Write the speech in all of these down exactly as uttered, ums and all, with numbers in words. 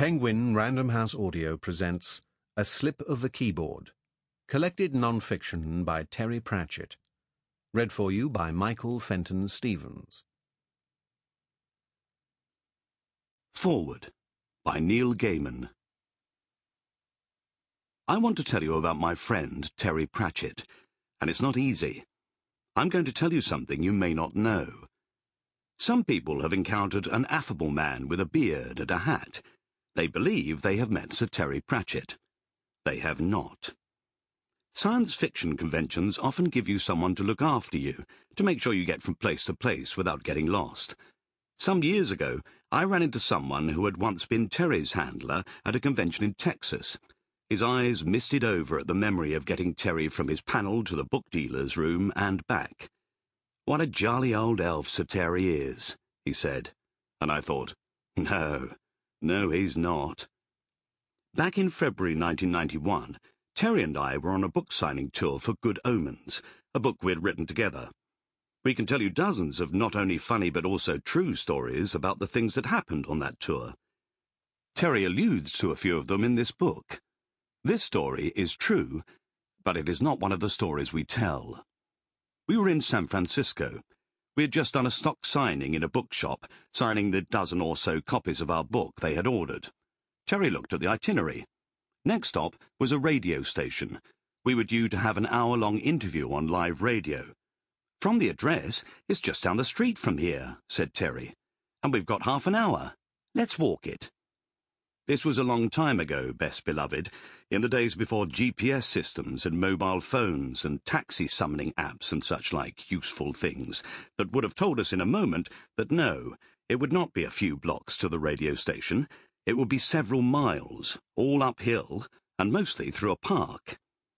Penguin Random House Audio presents A Slip of the Keyboard, collected non-fiction by Terry Pratchett. Read for you by Michael Fenton Stevens. Forward by Neil Gaiman. I want to tell you about my friend Terry Pratchett, and it's not easy. I'm going to tell you something you may not know. Some people have encountered an affable man with a beard and a hat. They believe they have met Sir Terry Pratchett. They have not. Science fiction conventions often give you someone to look after you, to make sure you get from place to place without getting lost. Some years ago, I ran into someone who had once been Terry's handler at a convention in Texas. His eyes misted over at the memory of getting Terry from his panel to the book dealer's room and back. "What a jolly old elf Sir Terry is," he said. And I thought, no, no, he's not. Back in February nineteen ninety-one, Terry and I were on a book signing tour for Good Omens, a book we'd written together. We can tell you dozens of not only funny but also true stories about the things that happened on that tour. Terry alludes to a few of them in this book. This story is true, but it is not one of the stories we tell. We were in San Francisco. We had just done a stock signing in a bookshop, signing the dozen or so copies of our book they had ordered. Terry looked at the itinerary. Next stop was a radio station. We were due to have an hour-long interview on live radio. "From the address, it's just down the street from here," said Terry. "And we've got half an hour. Let's walk it." This was a long time ago, best beloved, in the days before G P S systems and mobile phones and taxi summoning apps and such like useful things that would have told us in a moment that no, it would not be a few blocks to the radio station. It would be several miles, all uphill, and mostly through a park.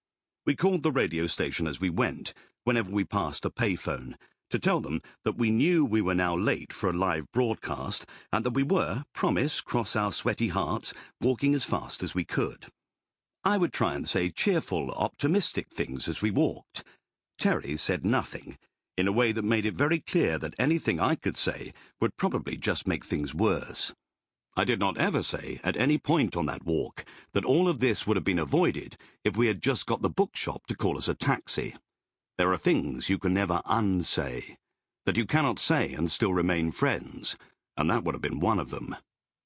We called the radio station as we went, whenever we passed a payphone, to tell them that we knew we were now late for a live broadcast and that we were, promise, cross our sweaty hearts, walking as fast as we could. I would try and say cheerful, optimistic things as we walked. Terry said nothing, in a way that made it very clear that anything I could say would probably just make things worse. I did not ever say, at any point on that walk, that all of this would have been avoided if we had just got the bookshop to call us a taxi. There are things you can never unsay, that you cannot say and still remain friends, and that would have been one of them.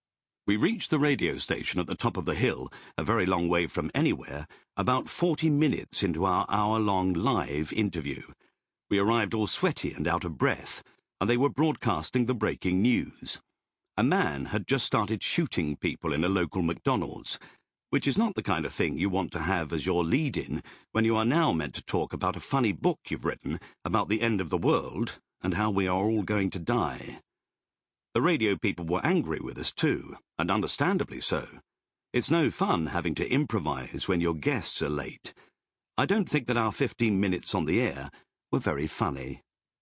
We reached the radio station at the top of the hill, a very long way from anywhere, about forty minutes into our hour-long live interview. We arrived all sweaty and out of breath, and they were broadcasting the breaking news. A man had just started shooting people in a local McDonald's, which is not the kind of thing you want to have as your lead-in when you are now meant to talk about a funny book you've written about the end of the world and how we are all going to die. The radio people were angry with us too, and understandably so. It's no fun having to improvise when your guests are late. I don't think that our fifteen minutes on the air were very funny.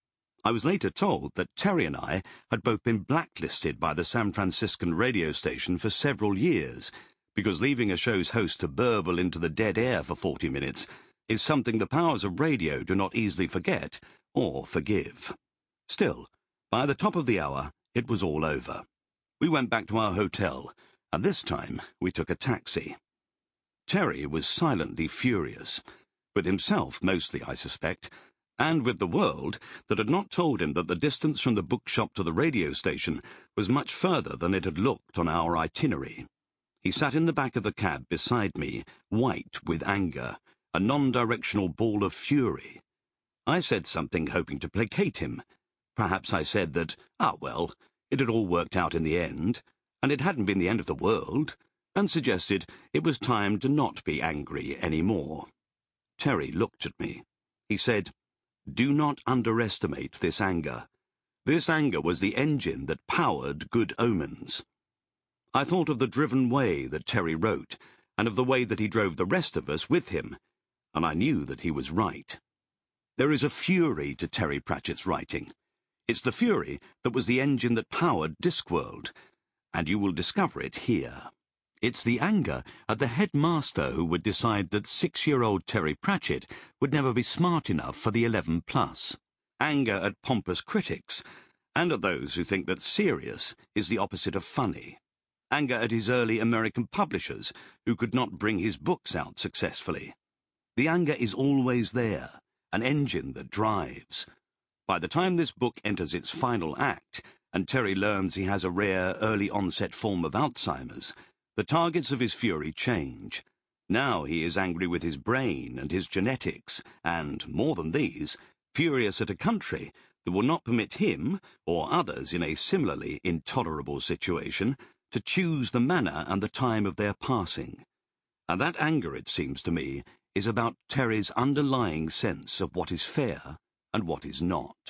I was later told that Terry and I had both been blacklisted by the San Franciscan radio station for several years, because leaving a show's host to burble into the dead air for forty minutes is something the powers of radio do not easily forget or forgive. Still, by the top of the hour, it was all over. We went back to our hotel, and this time we took a taxi. Terry was silently furious, with himself mostly, I suspect, and with the world that had not told him that the distance from the bookshop to the radio station was much further than it had looked on our itinerary. He sat in the back of the cab beside me, white with anger, a non-directional ball of fury. I said something hoping to placate him. Perhaps I said that, ah well, it had all worked out in the end, and it hadn't been the end of the world, and suggested it was time to not be angry any more. Terry looked at me. He said, "Do not underestimate this anger. This anger was the engine that powered Good Omens." I thought of the driven way that Terry wrote, and of the way that he drove the rest of us with him, and I knew that he was right. There is a fury to Terry Pratchett's writing. It's the fury that was the engine that powered Discworld, and you will discover it here. It's the anger at the headmaster who would decide that six-year-old Terry Pratchett would never be smart enough for the eleven plus. Anger at pompous critics, and at those who think that serious is the opposite of funny. anger at his early American publishers who could not bring his books out successfully. The anger is always there, an engine that drives. By the time this book enters its final act, and Terry learns he has a rare early-onset form of Alzheimer's, the targets of his fury change. Now he is angry with his brain and his genetics, and, more than these, furious at a country that will not permit him, or others in a similarly intolerable situation, to choose the manner and the time of their passing. And that anger, it seems to me, is about Terry's underlying sense of what is fair and what is not.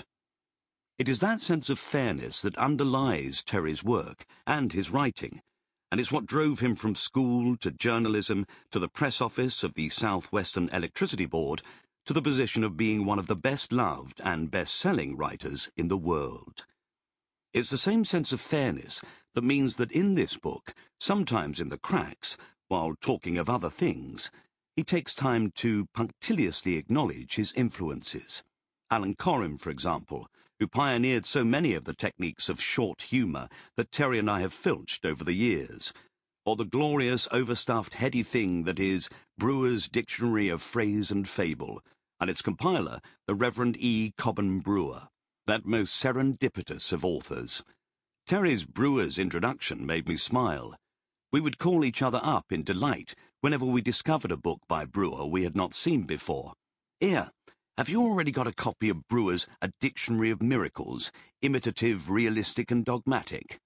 It is that sense of fairness that underlies Terry's work and his writing, and it's what drove him from school to journalism to the press office of the Southwestern Electricity Board to the position of being one of the best-loved and best-selling writers in the world. It's the same sense of fairness that means that in this book, sometimes in the cracks, while talking of other things, he takes time to punctiliously acknowledge his influences. Alan Corim, for example, who pioneered so many of the techniques of short humour that Terry and I have filched over the years, or the glorious, overstuffed, heady thing that is Brewer's Dictionary of Phrase and Fable, and its compiler, the Reverend E. Cobham Brewer, that most serendipitous of authors. Terry's Brewer's introduction made me smile. We would call each other up in delight whenever we discovered a book by Brewer we had not seen before. Here, have you already got a copy of Brewer's A Dictionary of Miracles, imitative, realistic and dogmatic?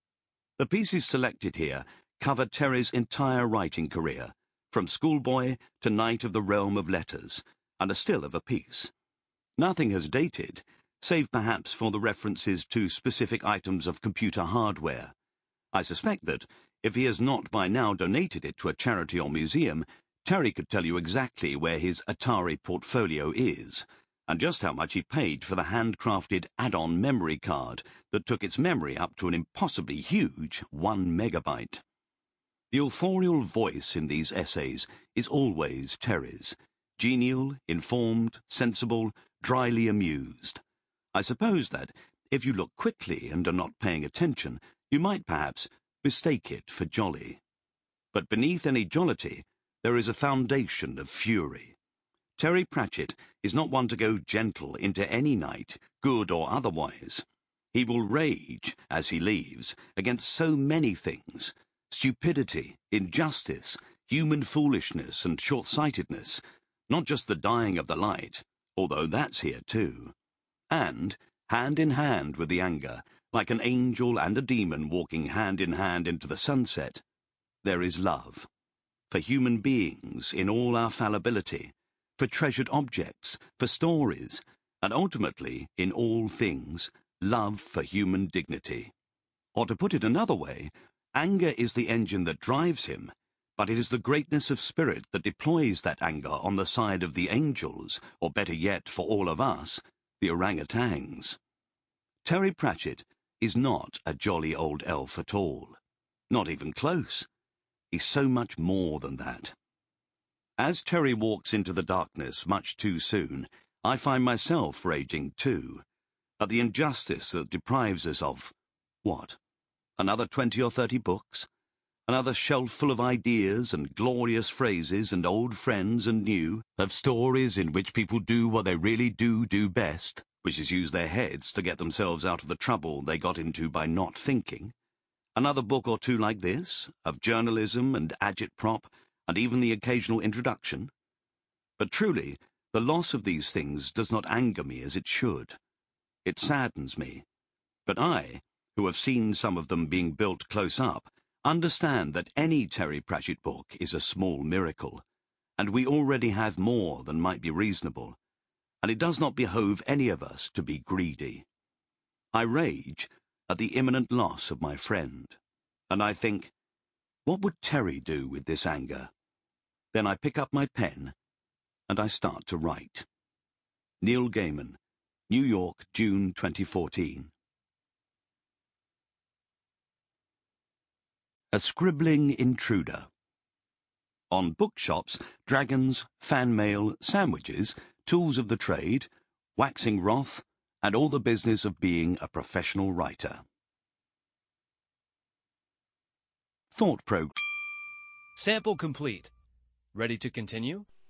The pieces selected here cover Terry's entire writing career, from schoolboy to Knight of the Realm of Letters, and are still of a piece. Nothing has dated, save perhaps for the references to specific items of computer hardware. I suspect that, if he has not by now donated it to a charity or museum, Terry could tell you exactly where his Atari portfolio is, and just how much he paid for the handcrafted add-on memory card that took its memory up to an impossibly huge one megabyte. The authorial voice in these essays is always Terry's, genial, informed, sensible, dryly amused. I suppose that, if you look quickly and are not paying attention, you might perhaps mistake it for jolly. But beneath any jollity, there is a foundation of fury. Terry Pratchett is not one to go gentle into any night, good or otherwise. He will rage, as he leaves, against so many things: stupidity, injustice, human foolishness and short-sightedness, not just the dying of the light, although that's here too. And, hand in hand with the anger, like an angel and a demon walking hand in hand into the sunset, there is love. For human beings in all our fallibility, for treasured objects, for stories, and ultimately, in all things, love for human dignity. Or to put it another way, anger is the engine that drives him, but it is the greatness of spirit that deploys that anger on the side of the angels, or better yet, for all of us, the orangutans. Terry Pratchett is not a jolly old elf at all. Not even close. He's so much more than that. As Terry walks into the darkness much too soon, I find myself raging too, at the injustice that deprives us of, what, another twenty or thirty books? Another shelf full of ideas and glorious phrases and old friends and new, of stories in which people do what they really do do best, which is use their heads to get themselves out of the trouble they got into by not thinking. Another book or two like this, of journalism and agitprop, and even the occasional introduction. But truly, the loss of these things does not anger me as it should. It saddens me. But I, who have seen some of them being built close up, understand that any Terry Pratchett book is a small miracle, and we already have more than might be reasonable, and it does not behove any of us to be greedy. I rage at the imminent loss of my friend, and I think, what would Terry do with this anger? Then I pick up my pen, and I start to write. Neil Gaiman, New York, June twenty fourteen. A Scribbling Intruder. On bookshops, dragons, fan mail, sandwiches, tools of the trade, waxing wrath, and all the business of being a professional writer. Thought program. Sample complete. Ready to continue?